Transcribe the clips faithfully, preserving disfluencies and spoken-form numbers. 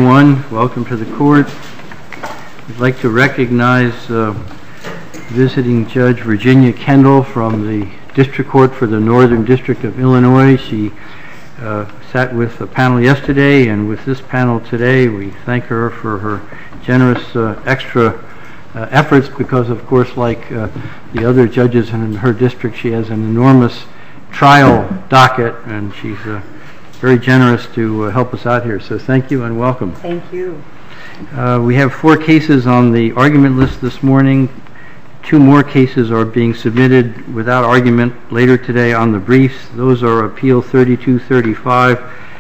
Welcome to the court. We'd like to recognize uh, visiting Judge Virginia Kendall from the District Court for the Northern District of Illinois. She uh, sat with the panel yesterday, and with this panel today, we thank her for her generous uh, extra uh, efforts because, of course, like uh, the other judges in her district, she has an enormous trial docket, and she's uh, very generous to uh, help us out here. So thank you and welcome. Thank you. Uh, we have four cases on the argument list this morning. Two more cases are being submitted without argument later today on the briefs. Those are Appeal thirty-two thirty-five,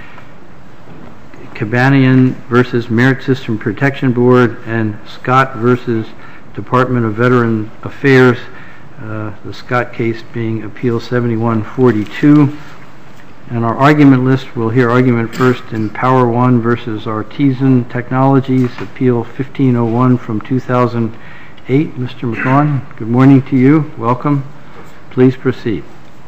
Cabanian versus Merit System Protection Board, and Scott versus Department of Veteran Affairs, uh, the Scott case being Appeal seventy-one forty-two. And our argument list, we'll hear argument first in Power One versus Artisan Technologies, Appeal fifteen oh one from two thousand eight. Mister McGaughan, good morning to you. Welcome. Please proceed.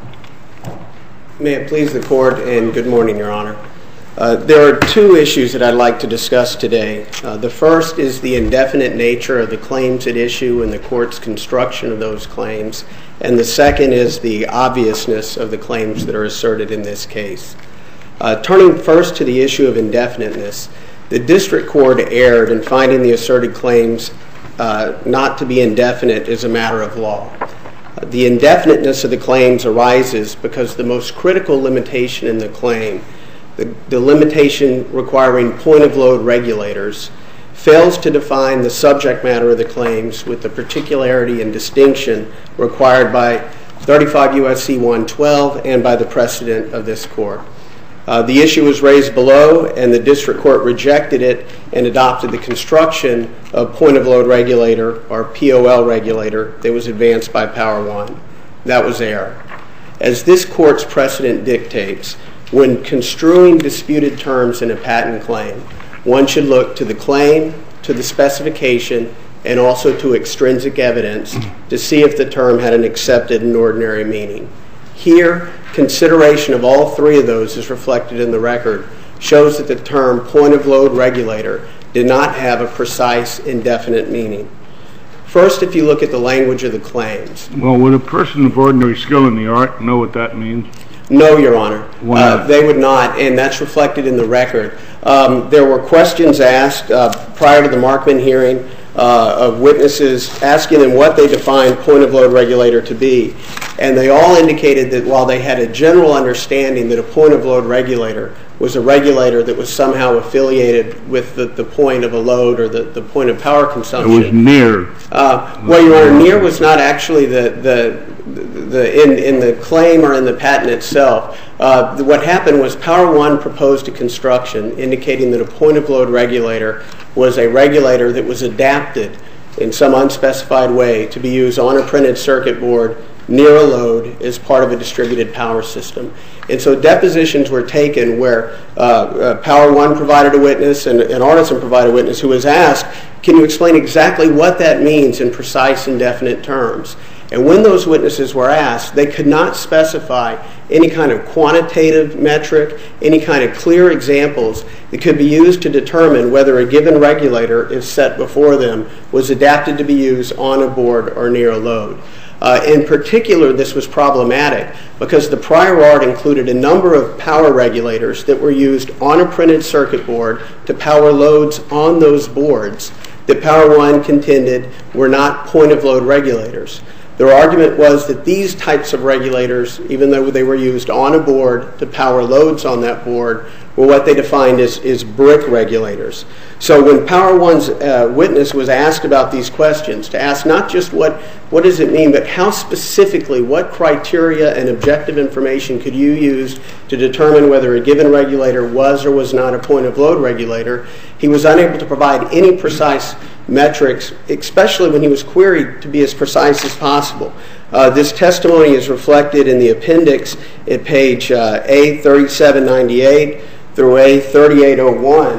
May it please the Court, and good morning, Your Honor. Uh, there are two issues that I'd like to discuss today. Uh, the first is the indefinite nature of the claims at issue and the Court's construction of those claims. And the second is the obviousness of the claims that are asserted in this case. Uh, turning first to the issue of indefiniteness, the District Court erred in finding the asserted claims uh, not to be indefinite as a matter of law. Uh, the indefiniteness of the claims arises because the most critical limitation in the claim, the, the limitation requiring point-of-load regulators, fails to define the subject matter of the claims with the particularity and distinction required by thirty-five U S C one twelve and by the precedent of this Court. Uh, the issue was raised below, and the District Court rejected it and adopted the construction of point-of-load regulator, or P O L regulator, that was advanced by Power One. That was error. As this Court's precedent dictates, when construing disputed terms in a patent claim, one should look to the claim, to the specification, and also to extrinsic evidence to see if the term had an accepted and ordinary meaning. Here, consideration of all three of those is reflected in the record, shows that the term point-of-load regulator did not have a precise, indefinite meaning. First, if you look at the language of the claims. Well, would a person of ordinary skill in the art know what that means? No, Your Honor. Uh, they would not, and that's reflected in the record. Um, there were questions asked uh, prior to the Markman hearing uh, of witnesses asking them what they defined point-of-load regulator to be, and they all indicated that while they had a general understanding that a point-of-load regulator was a regulator that was somehow affiliated with the, the point of a load or the, the point of power consumption. It was near. Uh, well, Your Honor, near was not actually the, the The, in, in the claim or in the patent itself. Uh, what happened was Power One proposed a construction indicating that a point-of-load regulator was a regulator that was adapted in some unspecified way to be used on a printed circuit board near a load as part of a distributed power system. And so depositions were taken where uh, uh, Power One provided a witness and, and Artisan provided a witness who was asked, can you explain exactly what that means in precise and definite terms? And when those witnesses were asked, they could not specify any kind of quantitative metric, any kind of clear examples that could be used to determine whether a given regulator, if set before them, was adapted to be used on a board or near a load. Uh, in particular, this was problematic because the prior art included a number of power regulators that were used on a printed circuit board to power loads on those boards that Power One contended were not point-of-load regulators. Their argument was that these types of regulators, even though they were used on a board to power loads on that board, were what they defined as, as brick regulators. So when Power One's uh, witness was asked about these questions, to ask not just what, what does it mean, but how specifically, what criteria and objective information could you use to determine whether a given regulator was or was not a point-of-load regulator, he was unable to provide any precise metrics, especially when he was queried to be as precise as possible. Uh, this testimony is reflected in the appendix at page uh, A thirty-seven ninety-eight through A thirty-eight oh one.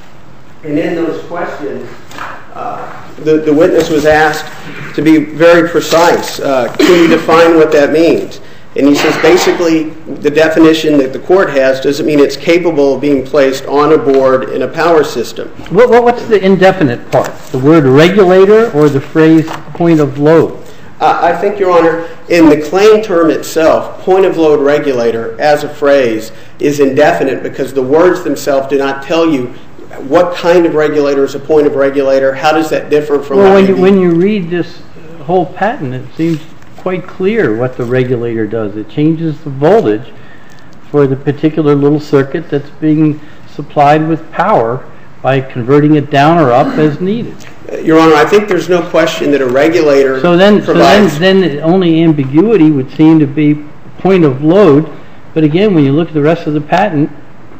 And in those questions, uh, the, the witness was asked to be very precise. Uh, can you define what that means? And he says basically the definition that the court has doesn't mean it's capable of being placed on a board in a power system. What, what's the indefinite part? The word regulator or the phrase point of load? Uh, I think, Your Honor, in the claim term itself, point of load regulator as a phrase is indefinite because the words themselves do not tell you what kind of regulator is a point of regulator. How does that differ from... Well, when you, when you read this whole patent, it seems quite clear what the regulator does. It changes the voltage for the particular little circuit that's being supplied with power by converting it down or up as needed. Your Honor, I think there's no question that a regulator so then, provides... So then, then the only ambiguity would seem to be point of load. But again, when you look at the rest of the patent,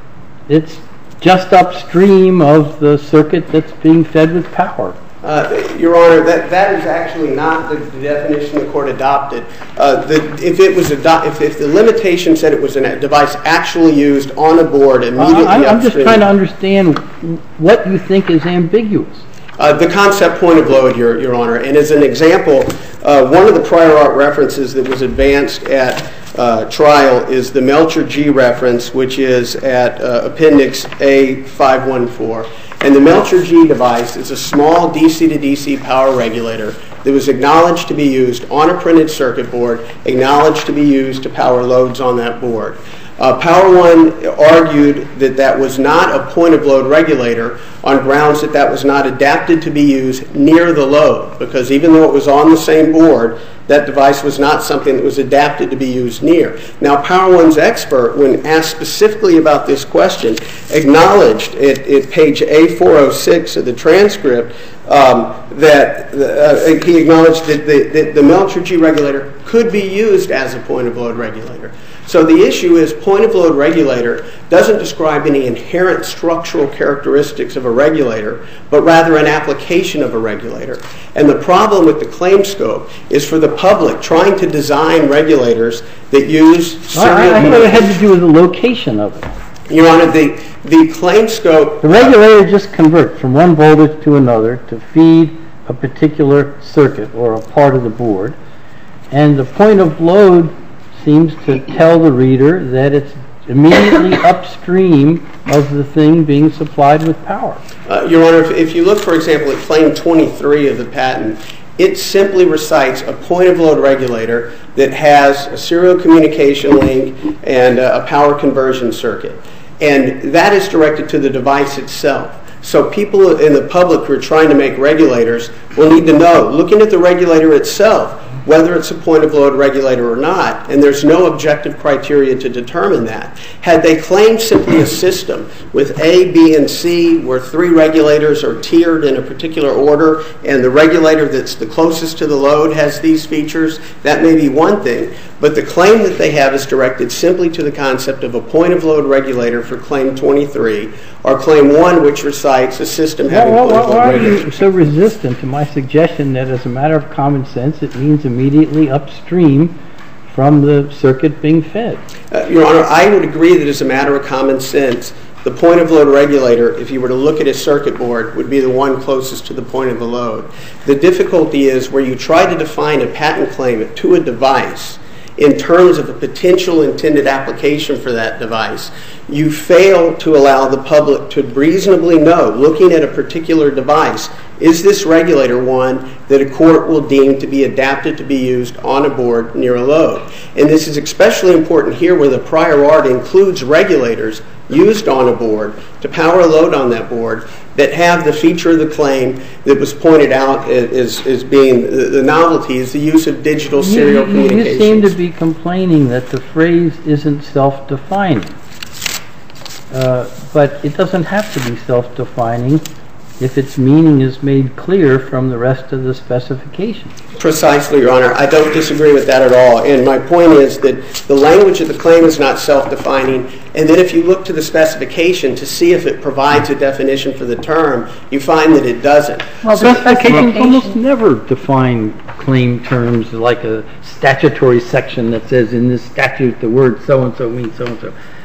it's just upstream of the circuit that's being fed with power. Uh, Your Honor, that, that is actually not the, the definition the court adopted. Uh, the, if it was ado- if, if the limitation said it was a device actually used on a board immediately uh, I'm upstream, just trying to understand what you think is ambiguous. Uh, the concept point of load, Your, Your Honor. And as an example, uh, one of the prior art references that was advanced at uh, trial is the Melcher G reference, which is at uh, Appendix A five one four. And the Melcher G device is a small D C to D C power regulator that was acknowledged to be used on a printed circuit board, acknowledged to be used to power loads on that board. Uh, Power One argued that that was not a point of load regulator on grounds that that was not adapted to be used near the load, because even though it was on the same board, that device was not something that was adapted to be used near. Now, Power One's expert, when asked specifically about this question, acknowledged at, at page A four oh six of the transcript um, that uh, he acknowledged that the, that the Melcher G regulator could be used as a point of load regulator. So the issue is point of load regulator doesn't describe any inherent structural characteristics of a regulator, but rather an application of a regulator. And the problem with the claim scope is for the public trying to design regulators that use serial... I, I thought it had to do with the location of it. Your Honor, the, the claim scope... The regulator just converts from one voltage to another to feed a particular circuit or a part of the board. And the point of load seems to tell the reader that it's immediately upstream of the thing being supplied with power. Uh, Your Honor, if, if you look, for example, at Claim twenty-three of the patent, it simply recites a point of load regulator that has a serial communication link and a, a power conversion circuit. And that is directed to the device itself. So people in the public who are trying to make regulators will need to know, looking at the regulator itself, whether it's a point of load regulator or not, and there's no objective criteria to determine that. Had they claimed simply a system with A, B, and C, where three regulators are tiered in a particular order, and the regulator that's the closest to the load has these features, that may be one thing. But the claim that they have is directed simply to the concept of a point of load regulator for Claim twenty-three, or Claim one, which recites a system having well, a point well, of load why regulator. are you so resistant to my suggestion that as a matter of common sense it means immediately upstream from the circuit being fed? Uh, Your Honor, I would agree that as a matter of common sense, the point of load regulator, if you were to look at a circuit board, would be the one closest to the point of the load. The difficulty is where you try to define a patent claim to a device in terms of a potential intended application for that device, you fail to allow the public to reasonably know, looking at a particular device, is this regulator one that a court will deem to be adapted to be used on a board near a load? And this is especially important here where the prior art includes regulators used on a board to power a load on that board that have the feature of the claim that was pointed out as, as being the, the novelty is the use of digital serial you, you, communications. You seem to be complaining that the phrase isn't self-defining. Uh, but it doesn't have to be self-defining if its meaning is made clear from the rest of the specification. Precisely, Your Honor. I don't disagree with that at all. And my point is that the language of the claim is not self-defining. And then if you look to the specification to see if it provides a definition for the term, you find that it doesn't. Well, specifications almost never define claim terms like a statutory section that says in this statute the word so-and-so means so-and-so.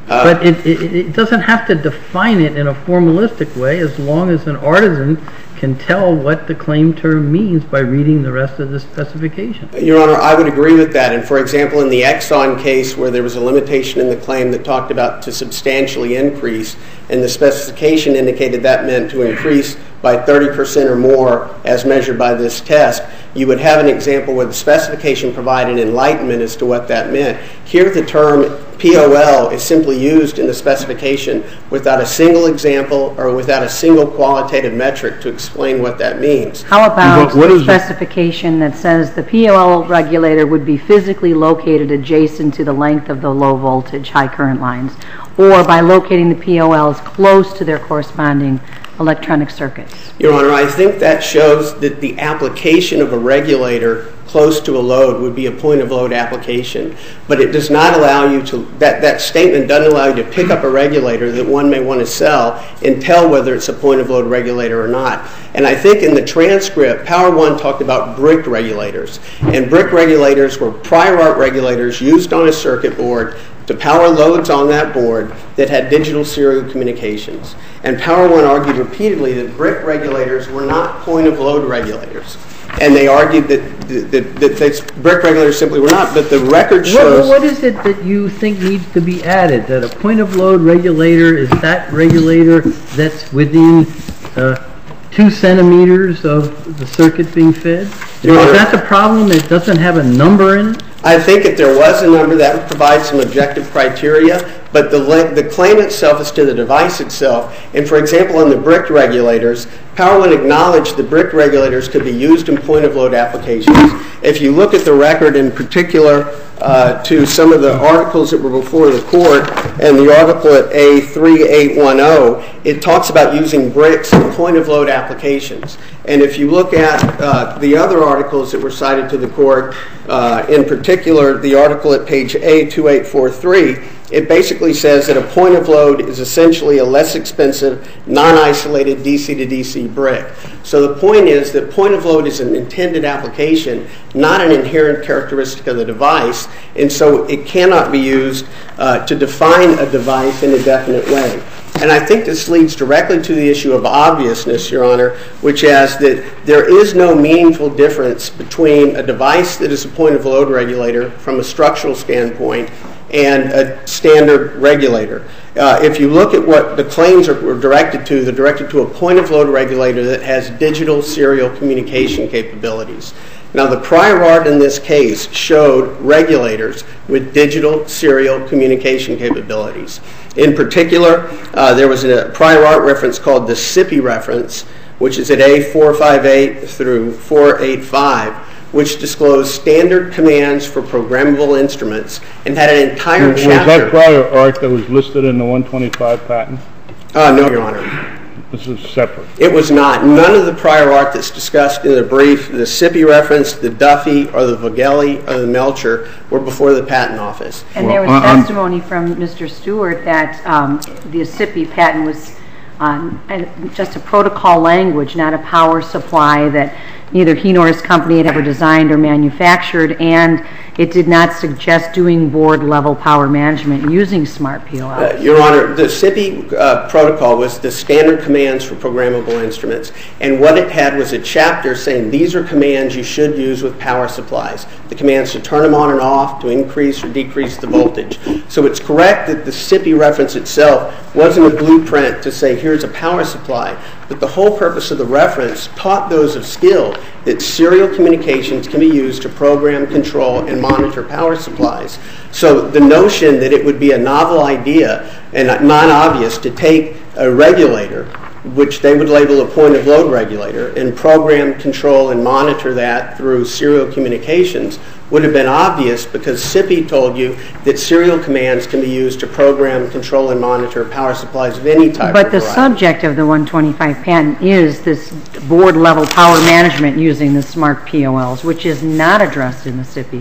But it, it, it doesn't have to define it in a formalistic way as long as an artisan can tell what the claim term means by reading the rest of the specification. Your Honor, I would agree with that. And for example, in the Exxon case where there was a limitation in the claim that talked about to substantially increase, and the specification indicated that meant to increase by thirty percent or more as measured by this test, you would have an example where the specification provided enlightenment as to what that meant. Here the term P O L is simply used in the specification without a single example or without a single qualitative metric to explain what that means. How about What- what the is it? specification that says the P O L regulator would be physically located adjacent to the length of the low voltage high current lines, or by locating the P O Ls close to their corresponding electronic circuits? Your Honor, I think that shows that the application of a regulator close to a load would be a point of load application, but it does not allow you to, that, that statement doesn't allow you to pick up a regulator that one may want to sell and tell whether it's a point of load regulator or not. And I think in the transcript, Power One talked about brick regulators, and brick regulators were prior art regulators used on a circuit board to power loads on that board that had digital serial communications. And Power One argued repeatedly that brick regulators were not point of load regulators. And they argued that, that, that, that brick regulators simply were not, but the record shows... What, what is it that you think needs to be added? That a point of load regulator is that regulator that's within uh, two centimeters of the circuit being fed? Is that the problem? It doesn't have a number in it? I think if there was a number, that would provide some objective criteria, but the, the claim itself is to the device itself. And for example, in the brick regulators, Power One acknowledged the brick regulators could be used in point-of-load applications. If you look at the record in particular uh, to some of the articles that were before the court, and the article at A three eight one zero, it talks about using bricks in point-of-load applications. And if you look at uh, the other articles that were cited to the court, uh, in particular the article at page A two eight four three, it basically says that a point of load is essentially a less expensive, non-isolated D C to D C brick. So the point is that point of load is an intended application, not an inherent characteristic of the device, and so it cannot be used uh, to define a device in a definite way. And I think this leads directly to the issue of obviousness, Your Honor, which is that there is no meaningful difference between a device that is a point of load regulator from a structural standpoint and a standard regulator. Uh, if you look at what the claims are, were directed to, they're directed to a point of load regulator that has digital serial communication capabilities. Now, the prior art in this case showed regulators with digital serial communication capabilities. In particular, uh, there was a prior art reference called the S I P I reference, which is at A four five eight through four eight five, which disclosed standard commands for programmable instruments and had an entire Was chapter. that prior art that was listed in the one twenty-five patent? Uh, no, Your Honor. This is separate. It was not. None of the prior art that's discussed in the brief, the S I P I reference, the Duffy, or the Vogelli, or the Melcher, were before the Patent Office. And Well, there was uh, um, testimony from Mister Stewart that um, the S I P I patent was um, just a protocol language, not a power supply that neither he nor his company had ever designed or manufactured, and it did not suggest doing board-level power management using smart P O Ls. Uh, Your Honor, the S I P I uh, protocol was the standard commands for programmable instruments, and what it had was a chapter saying these are commands you should use with power supplies. The commands to turn them on and off, to increase or decrease the voltage. So it's correct that the S I P I reference itself wasn't a blueprint to say here's a power supply, but the whole purpose of the reference taught those of skill that serial communications can be used to program, control, and monitor power supplies. So the notion that it would be a novel idea and non-obvious to take a regulator, which they would label a point of load regulator, and program, control, and monitor that through serial communications would have been obvious because S I P I told you that serial commands can be used to program, control, and monitor power supplies of any type. But or the variety. subject of the one twenty-five patent is this board-level power management using the smart P O Ls, which is not addressed in the S I P I.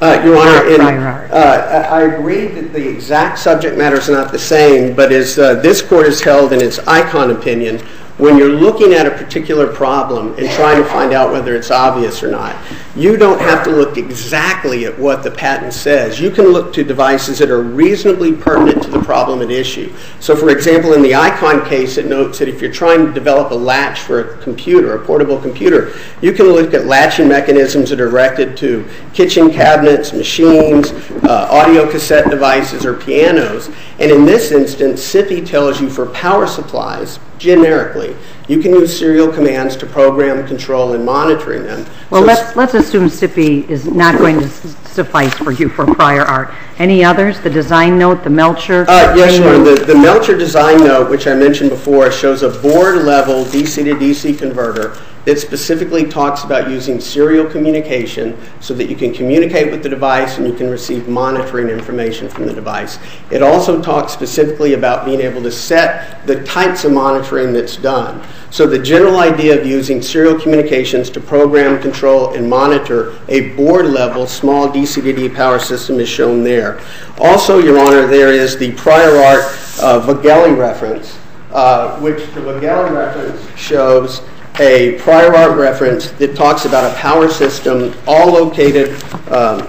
Uh, Your Honor, in, prior art. uh, I agree that the exact subject matter is not the same, but as uh, this Court has held in its ICON opinion, when you're looking at a particular problem and trying to find out whether it's obvious or not, you don't have to look exactly at what the patent says. You can look to devices that are reasonably pertinent to the problem at issue. So, for example, in the ICON case, it notes that if you're trying to develop a latch for a computer, a portable computer, you can look at latching mechanisms that are directed to kitchen cabinets, machines, uh, audio cassette devices, or pianos. And in this instance, S I P I tells you for power supplies, generically, you can use serial commands to program, control, and monitoring them. Well, So let's let's assume S I P I is not going to s- suffice for you for prior art. Any others? The design note, the Melcher? Uh, yes, Your Honor. Any- The, the Melcher design note, which I mentioned before, shows a board-level D C to D C converter that specifically talks about using serial communication so that you can communicate with the device and you can receive monitoring information from the device. It also talks specifically about being able to set the types of monitoring that's done. So the general idea of using serial communications to program, control, and monitor a board-level small D C to D power system is shown there. Also, Your Honor, there is the prior art uh, Vogeli reference, uh, which the Vogeli reference shows a prior art reference that talks about a power system all located, um,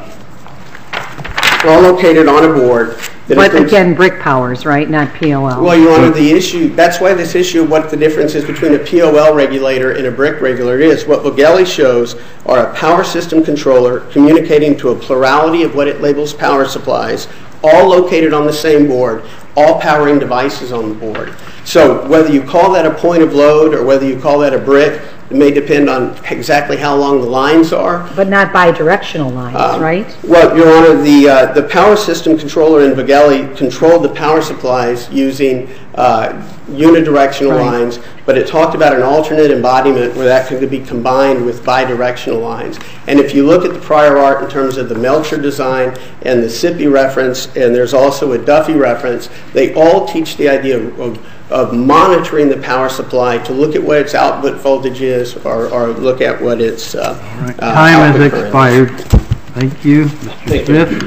all located on a board. That But includes- again, brick powers, right? Not P O L. Well, Your Honor, the issue, that's why this issue of what the difference is between a P O L regulator and a brick regulator is. What Vogeli shows are a power system controller communicating to a plurality of what it labels power supplies, all located on the same board, all powering devices on the board. So whether you call that a point of load or whether you call that a brick, it may depend on exactly how long the lines are. But not bidirectional lines, Um, right? Well, Your Honor, the uh, the power system controller in Vogeli controlled the power supplies using uh, unidirectional Right. lines, but it talked about an alternate embodiment where that could be combined with bidirectional lines. And if you look at the prior art in terms of the Melcher design and the S I P I reference, and there's also a Duffy reference, they all teach the idea of, of of monitoring the power supply to look at what its output voltage is or, or look at what its uh, Right. uh, Time has output current is. expired. Thank you, Mister Thank you. Smith.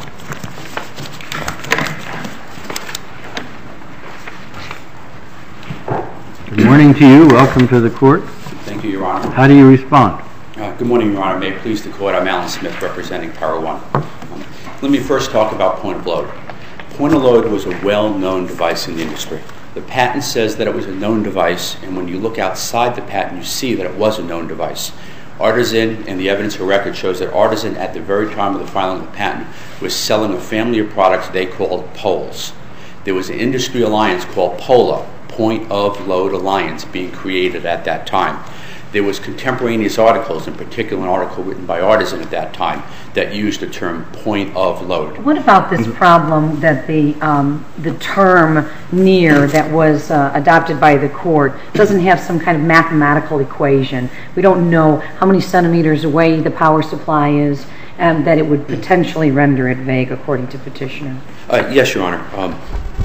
Good morning to you. Welcome to the court. Thank you, Your Honor. How do you respond? Uh, good morning, Your Honor. May it please the Court, I'm Alan Smith representing Power One. Um, let me first talk about point of load. Point of load was a well-known device in the industry. The patent says that it was a known device, and when you look outside the patent, you see that it was a known device. Artisan, and the evidence for record shows that Artisan, at the very time of the filing of the patent, was selling a family of products they called poles. There was an industry alliance called POLA, Point of Load Alliance, being created at that time. There was contemporaneous articles, in particular an article written by Artisan at that time, that used the term point of load. What about this problem that the um, the term near that was uh, adopted by the court doesn't have some kind of mathematical equation? We don't know how many centimeters away the power supply is, and that it would potentially render it vague, according to petitioner. Uh, yes, Your Honor. Um,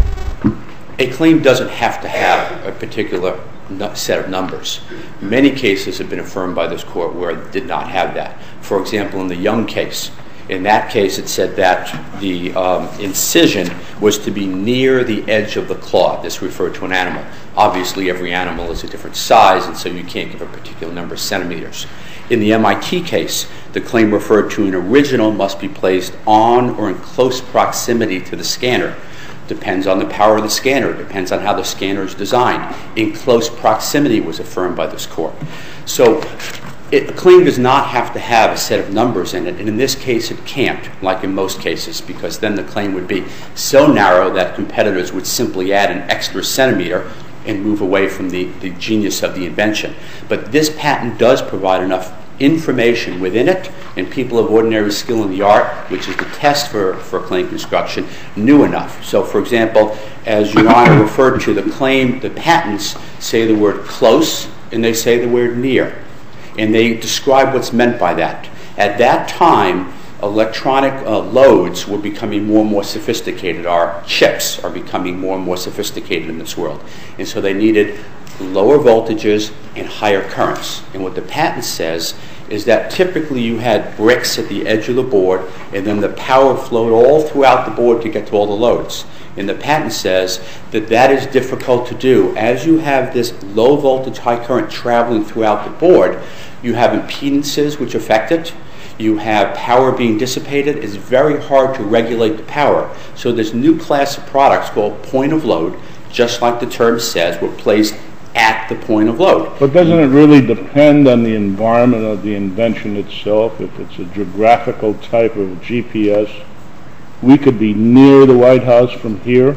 a claim doesn't have to have a particular nu- set of numbers. Many cases have been affirmed by this court where it did not have that. For example, in the Young case, in that case it said that the um, incision was to be near the edge of the claw. This referred to an animal. Obviously, every animal is a different size, and so you can't give a particular number of centimeters. In the M I T case, the claim referred to an original must be placed on or in close proximity to the scanner. Depends on the power of the scanner, depends on how the scanner is designed. In close proximity was affirmed by this court. So it, a claim does not have to have a set of numbers in it, and in this case it can't, like in most cases, because then the claim would be so narrow that competitors would simply add an extra centimeter and move away from the, the genius of the invention. But this patent does provide enough information within it, and people of ordinary skill in the art, which is the test for, for claim construction, knew enough. So, for example, as Your Honor referred to, the claim, the patents say the word close, and they say the word near. And they describe what's meant by that. At that time, electronic uh, loads were becoming more and more sophisticated. Our chips are becoming more and more sophisticated in this world. And so they needed lower voltages and higher currents. And what the patent says is that typically you had bricks at the edge of the board, and then the power flowed all throughout the board to get to all the loads. And the patent says that that is difficult to do. As you have this low voltage, high current traveling throughout the board, you have impedances which affect it. You have power being dissipated. It's very hard to regulate the power. So this new class of products called point of load, just like the term says, were placed at the point of load. But doesn't it really depend on the environment of the invention itself? If it's a geographical type of G P S, we could be near the White House from here.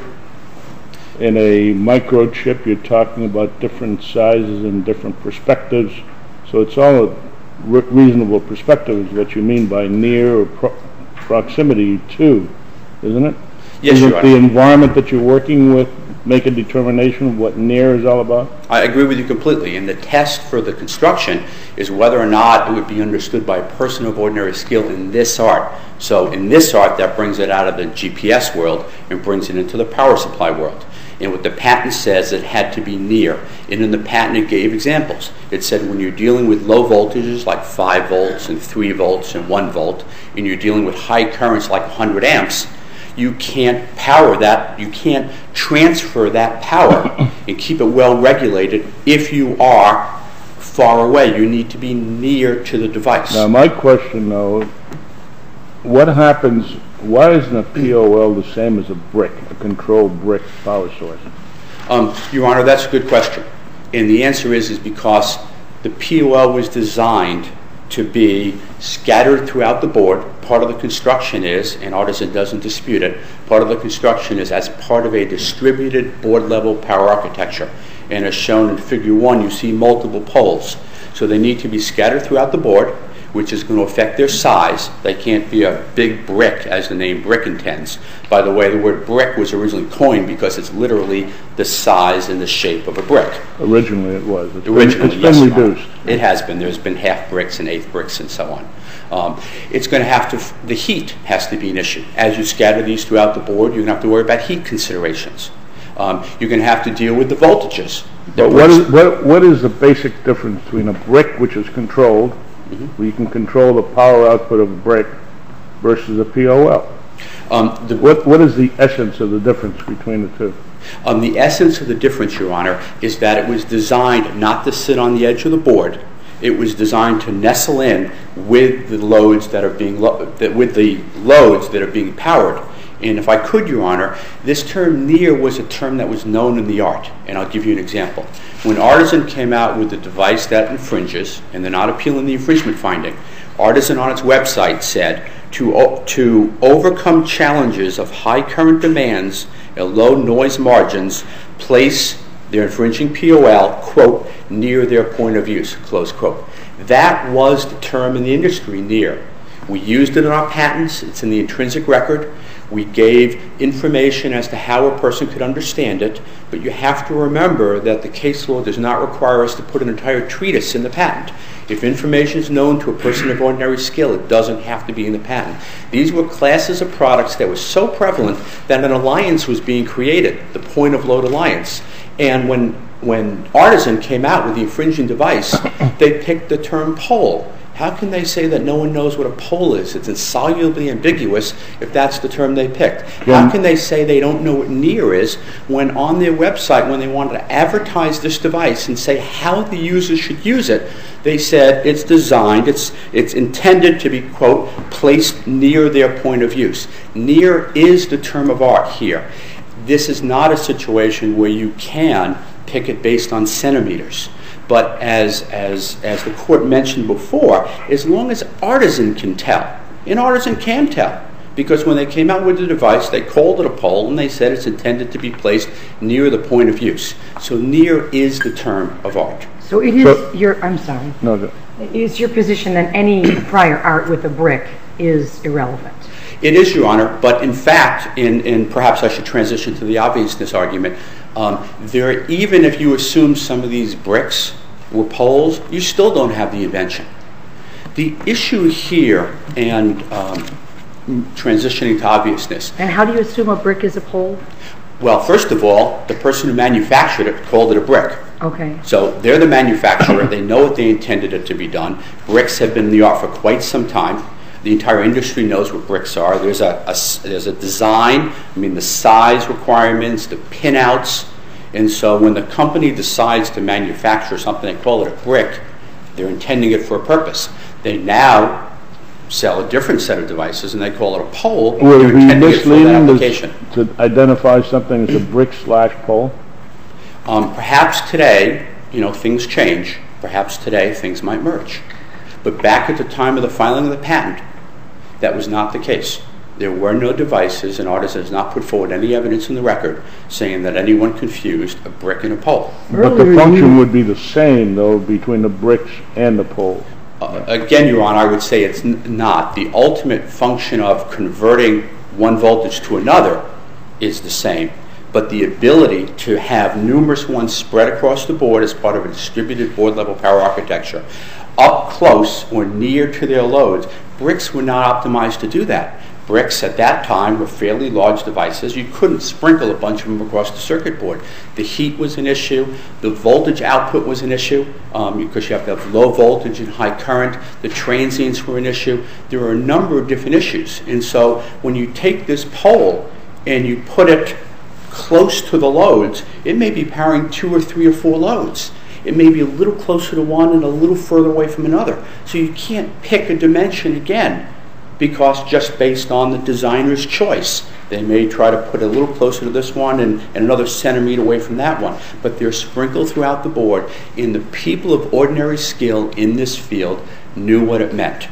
In a microchip, you're talking about different sizes and different perspectives. So it's all a re- reasonable perspective is what you mean by near or pro- proximity to, isn't it? Yes, Isn't Your the Honor. environment that you're working with make a determination of what near is all about? I agree with you completely. And the test for the construction is whether or not it would be understood by a person of ordinary skill in this art. So in this art, that brings it out of the G P S world and brings it into the power supply world. And what the patent says, it had to be near. And in the patent, it gave examples. It said when you're dealing with low voltages like five volts and three volts and one volt, and you're dealing with high currents like one hundred amps, you can't power that, you can't transfer that power and keep it well regulated if you are far away. You need to be near to the device. Now, my question, though, what happens, why isn't a P O L the same as a brick, a controlled brick power source? Um, Your Honor, that's a good question. And the answer is, is because the P O L was designed to be scattered throughout the board. Part of the construction is, and Artisan doesn't dispute it, part of the construction is as part of a distributed board-level power architecture. And as shown in figure one, you see multiple poles. So they need to be scattered throughout the board, which is going to affect their size. They can't be a big brick, as the name brick intends. By the way, the word brick was originally coined because it's literally the size and the shape of a brick. Originally it was. It's Originally, been, yes, it's been Your Honor. reduced. It has been. There's been half bricks and eighth bricks and so on. Um, it's going to have to, the heat has to be an issue. As you scatter these throughout the board, you're going to have to worry about heat considerations. Um, you're going to have to deal with the voltages. But what is, what, what is the basic difference between a brick, which is controlled, mm-hmm. where you can control the power output of a brick, versus a P O L? Um, the, what, what is the essence of the difference between the two? Um, the essence of the difference, Your Honor, is that it was designed not to sit on the edge of the board. It was designed to nestle in with the loads that are being lo- that with the loads that are being powered. And if I could, Your Honor, this term near was a term that was known in the art. And I'll give you an example. When Artisan came out with the device that infringes, and they're not appealing the infringement finding, Artisan on its website said, to, o- to overcome challenges of high current demands and low noise margins, place their infringing P O L, quote, near their point of use, close quote. That was the term in the industry, near. We used it in our patents. It's in the intrinsic record. We gave information as to how a person could understand it, but you have to remember that the case law does not require us to put an entire treatise in the patent. If information is known to a person of ordinary skill, it doesn't have to be in the patent. These were classes of products that were so prevalent that an alliance was being created, the point of load alliance. And when when Artisan came out with the infringing device, they picked the term pole. How can they say that no one knows what a pole is? It's insolubly ambiguous if that's the term they picked. How can they say they don't know what near is when on their website, when they wanted to advertise this device and say how the user should use it, they said it's designed, it's, it's intended to be, quote, placed near their point of use. Near is the term of art here. This is not a situation where you can pick it based on centimeters. But as, as, as the court mentioned before, as long as Artisan can tell, and Artisan can tell, because when they came out with the device, they called it a pole, and they said it's intended to be placed near the point of use. So near is the term of art. So it is So- your, I'm sorry, No, no. is your position that any prior art with a brick is irrelevant? It is, Your Honor, but in fact, and, and perhaps I should transition to the obviousness argument, um, there, even if you assume some of these bricks were poles, you still don't have the invention. The issue here, and um, transitioning to obviousness. And how do you assume a brick is a pole? Well, first of all, the person who manufactured it called it a brick. Okay. So they're the manufacturer. They know what they intended it to be done. Bricks have been in the art for quite some time. The entire industry knows what bricks are. There's a, a, there's a design, I mean the size requirements, the pinouts. And so when the company decides to manufacture something, they call it a brick, they're intending it for a purpose. They now sell a different set of devices and they call it a pole. Would They're it be intending it for that misleading application. to, to identify something as a brick slash pole? Um, perhaps today, you know, things change. Perhaps today things might merge. But back at the time of the filing of the patent, that was not the case. There were no devices, and Artisan has not put forward any evidence in the record saying that anyone confused a brick and a pole. But the function would be the same, though, between the bricks and the pole. Uh, again, Your Honor, I would say it's n- not. The ultimate function of converting one voltage to another is the same. But the ability to have numerous ones spread across the board as part of a distributed board-level power architecture, up close or near to their loads, bricks were not optimized to do that. Bricks at that time were fairly large devices. You couldn't sprinkle a bunch of them across the circuit board. The heat was an issue. The voltage output was an issue um, because you have to have low voltage and high current. The transients were an issue. There were a number of different issues. And so when you take this pole and you put it close to the loads, it may be powering two or three or four loads. It may be a little closer to one and a little further away from another. So you can't pick a dimension again because just based on the designer's choice. They may try to put a little closer to this one and, and another centimeter away from that one. But they're sprinkled throughout the board, and the people of ordinary skill in this field knew what it meant.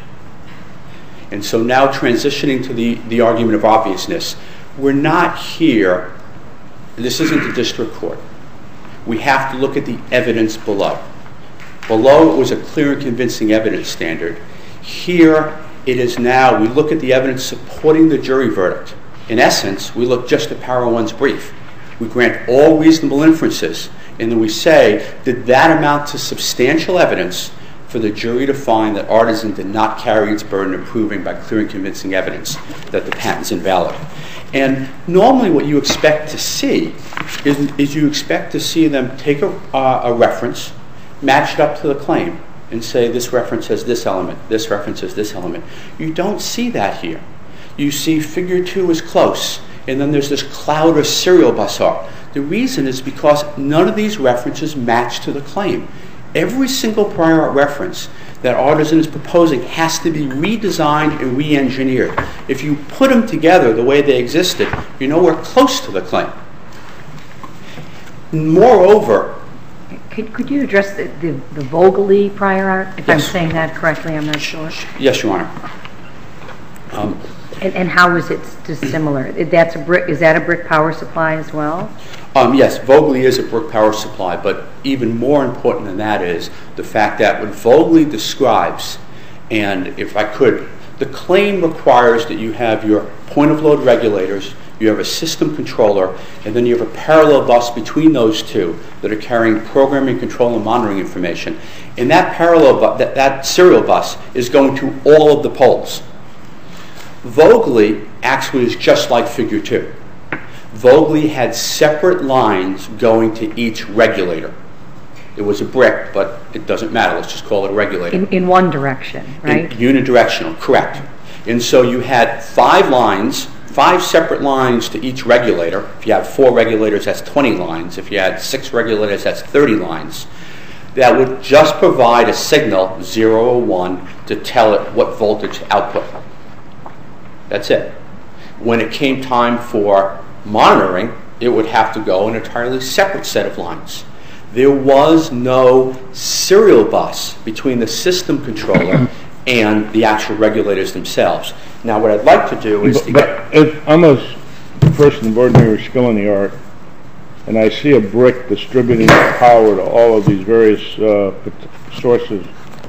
And so now transitioning to the, the argument of obviousness, we're not here, this isn't the district court. We have to look at the evidence below. Below, it was a clear and convincing evidence standard. Here, it is now, we look at the evidence supporting the jury verdict. In essence, we look just at Power One's brief. We grant all reasonable inferences, and then we say, did that amount to substantial evidence for the jury to find that Artisan did not carry its burden of proving by clear and convincing evidence that the patent's invalid? And normally what you expect to see is, is you expect to see them take a, uh, a reference, match it up to the claim, and say this reference has this element, this reference has this element. You don't see that here. You see figure two is close, and then there's this cloud or serial bus R. The reason is because none of these references match to the claim. Every single prior art reference that Artisan is proposing has to be redesigned and re-engineered. If you put them together the way they existed, you're nowhere close to the claim. Moreover, Could, could you address the, the, the Vogeli prior art? If Yes. I'm saying that correctly, I'm not sure. yes, Your Honor. Um, And, and how is it dissimilar? That's a brick. Is that a brick power supply as well? Um, yes, Vogeli is a brick power supply, but even more important than that is the fact that what Vogeli describes, and if I could, the claim requires that you have your point of load regulators, you have a system controller, and then you have a parallel bus between those two that are carrying programming, control, and monitoring information. And that parallel bus, that, that serial bus is going to all of the poles. Vogeli actually is just like figure two. Vogeli had separate lines going to each regulator. It was a brick, but it doesn't matter. Let's just call it a regulator. In, in one direction, right? In unidirectional, correct. And so you had five lines, five separate lines to each regulator. If you have four regulators, that's twenty lines. If you had six regulators, that's thirty lines. That would just provide a signal, zero or one, to tell it what voltage output. That's it. When it came time for monitoring, it would have to go an entirely separate set of lines. There was no serial bus between the system controller and the actual regulators themselves. Now, what I'd like to do is But, to but get... if I'm a person of ordinary skill in the art, and I see a brick distributing power to all of these various uh, sources,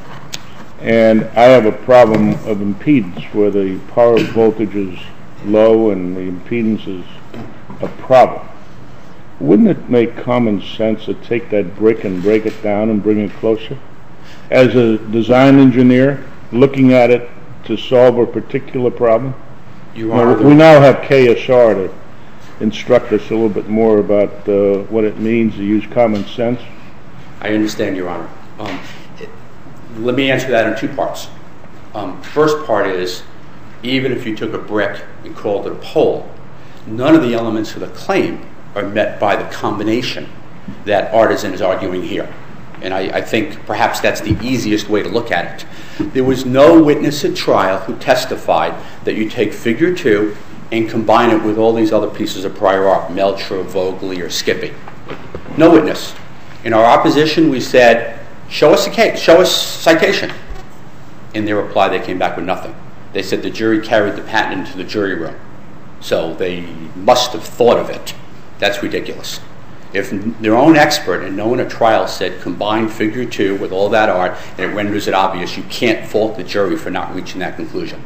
and I have a problem of impedance where the power voltage is low and the impedance is a problem, wouldn't it make common sense to take that brick and break it down and bring it closer? As a design engineer, looking at it to solve a particular problem? You are Now, we now have K S R to instruct us a little bit more about uh, what it means to use common sense. I understand, Your Honor. Um, it, let me answer that in two parts. Um, first part is, even if you took a brick and called it a pole, none of the elements of the claim are met by the combination that Artisan is arguing here. And I, I think perhaps that's the easiest way to look at it. There was no witness at trial who testified that you take figure two and combine it with all these other pieces of prior art, Melcher, Vogeli, or Skippy. No witness. In our opposition, we said, show us a case, show us citation. In their reply, they came back with nothing. They said the jury carried the patent into the jury room. So they must have thought of it. That's ridiculous. If their own expert and no one at trial said combine figure two with all that art and it renders it obvious, you can't fault the jury for not reaching that conclusion.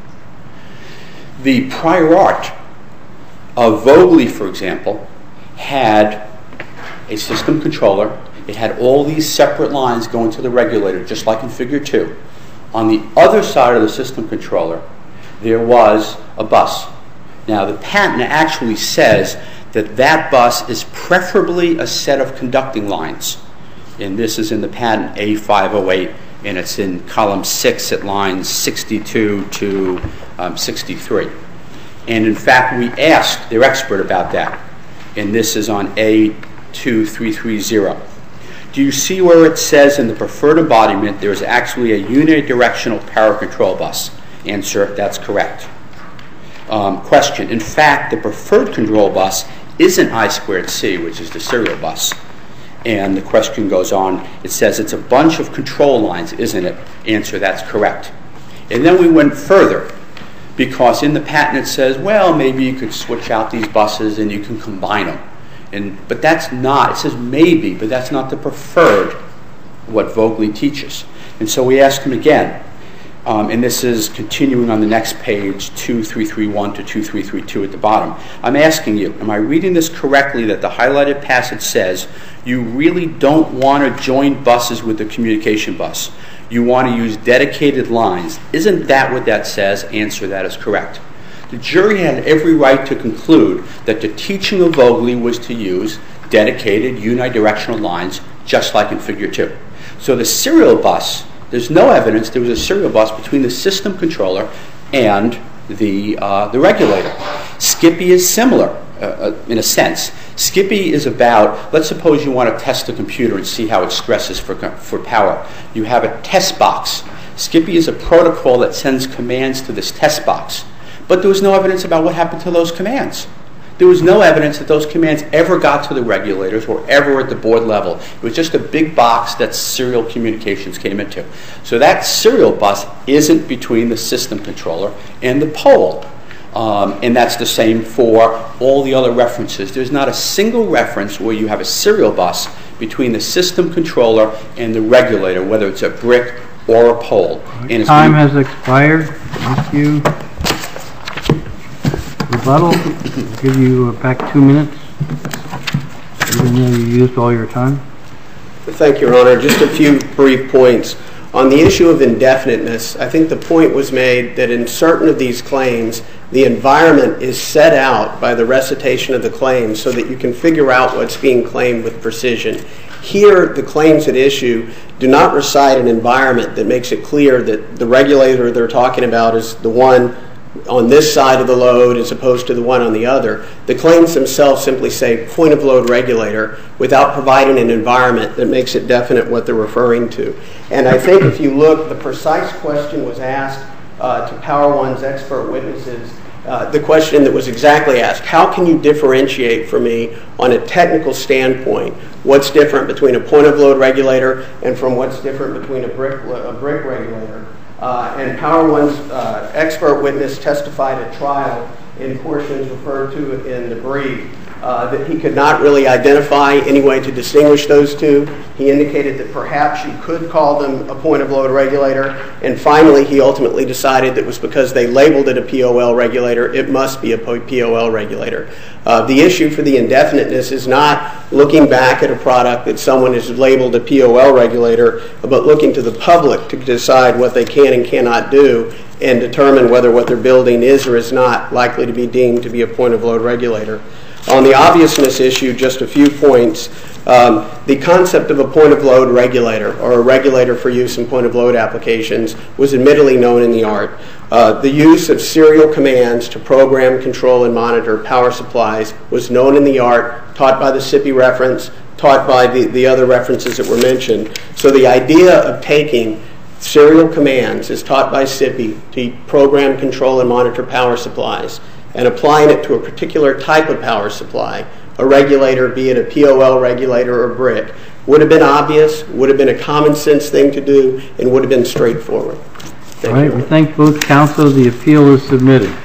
The prior art of Vogeli, for example, had a system controller. It had all these separate lines going to the regulator, just like in figure two. On the other side of the system controller, there was a bus. Now, the patent actually says that that bus is preferably a set of conducting lines. And this is in the patent A five oh eight, and it's in column six at lines sixty-two to um, sixty-three. And in fact, we asked their expert about that. And this is on A two three three zero. Do you see where it says in the preferred embodiment there is actually a unidirectional power control bus? Answer, that's correct. Um, question, in fact, the preferred control bus isn't I squared C, which is the serial bus. And the question goes on, it says it's a bunch of control lines, isn't it? Answer, that's correct. And then we went further, because in the patent it says, well, maybe you could switch out these buses and you can combine them. And, but that's not, it says maybe, but that's not the preferred, what Vogeli teaches. And so we asked him again, um, and this is continuing on the next page, two three three one to two three three two at the bottom. I'm asking you, am I reading this correctly that the highlighted passage says you really don't want to join buses with the communication bus? You want to use dedicated lines. Isn't that what that says? Answer, that is correct. The jury had every right to conclude that the teaching of Vogeli was to use dedicated unidirectional lines, just like in figure two. So the serial bus, there's no evidence there was a serial bus between the system controller and the, uh, the regulator. Skippy is similar uh, in a sense. Skippy is about, let's suppose you want to test a computer and see how it stresses for, for power. You have a test box. Skippy is a protocol that sends commands to this test box. But there was no evidence about what happened to those commands. There was no evidence that those commands ever got to the regulators or ever at the board level. It was just a big box that serial communications came into. So that serial bus isn't between the system controller and the pole. Um, and that's the same for all the other references. There's not a single reference where you have a serial bus between the system controller and the regulator, whether it's a brick or a pole. And time has expired. Thank you. Rebuttal. I'll give you back two minutes, even though you used all your time. Thank you, Your Honor. Just a few brief points. On the issue of indefiniteness, I think the point was made that in certain of these claims, the environment is set out by the recitation of the claims so that you can figure out what's being claimed with precision. Here, the claims at issue do not recite an environment that makes it clear that the regulator they're talking about is the one on this side of the load as opposed to the one on the other. The claims themselves simply say point of load regulator without providing an environment that makes it definite what they're referring to. And I think if you look, the precise question was asked uh, to Power One's expert witnesses. Uh, the question that was exactly asked, how can you differentiate for me on a technical standpoint what's different between a point of load regulator and from what's different between a brick, a brick regulator? Uh, and Power One's uh, expert witness testified at trial in portions referred to in the brief uh, that he could not really identify any way to distinguish those two. He indicated that perhaps you could call them a point of load regulator. And finally, he ultimately decided that it was because they labeled it a P O L regulator, it must be a P O L regulator. Uh, the issue for the indefiniteness is not looking back at a product that someone has labeled a P O L regulator, but looking to the public to decide what they can and cannot do and determine whether what they're building is or is not likely to be deemed to be a point of load regulator. On the obviousness issue, just a few points. Um, the concept of a point-of-load regulator, or a regulator for use in point-of-load applications, was admittedly known in the art. Uh, the use of serial commands to program, control, and monitor power supplies was known in the art, taught by the S I P I reference, taught by the, the other references that were mentioned. So the idea of taking serial commands as taught by S I P I to program, control, and monitor power supplies and applying it to a particular type of power supply, a regulator, be it a P O L regulator or brick, would have been obvious, would have been a common sense thing to do, and would have been straightforward. Thank All right, you. we thank both counsel. The appeal is submitted.